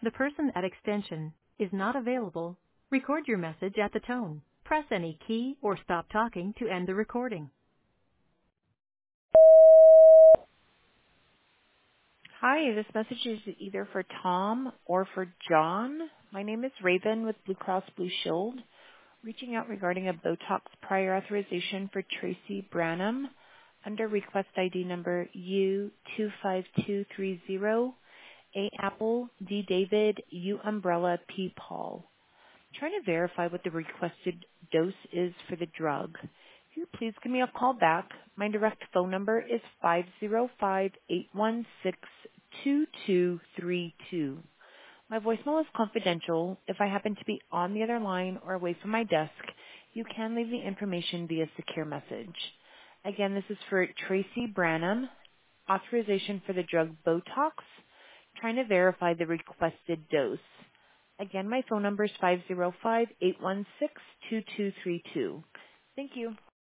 The person at extension is not available. Record your message at the tone. Press any key or stop talking to end the recording. Hi, this message is either for Tom or for John. My name is Raven with Blue Cross Blue Shield, reaching out regarding a Botox prior authorization for Tracy Branham under request ID number U25230, A Apple, D David, U Umbrella, P Paul. Trying to verify what the requested dose is for the drug. If you please give me a call back. My direct phone number is 505-816-2232. My voicemail is confidential. If I happen to be on the other line or away from my desk, you can leave the information via secure message. Again, this is for Tracy Branham, authorization for the drug Botox, trying to verify the requested dose. Again, my phone number is 505-816-2232. Thank you.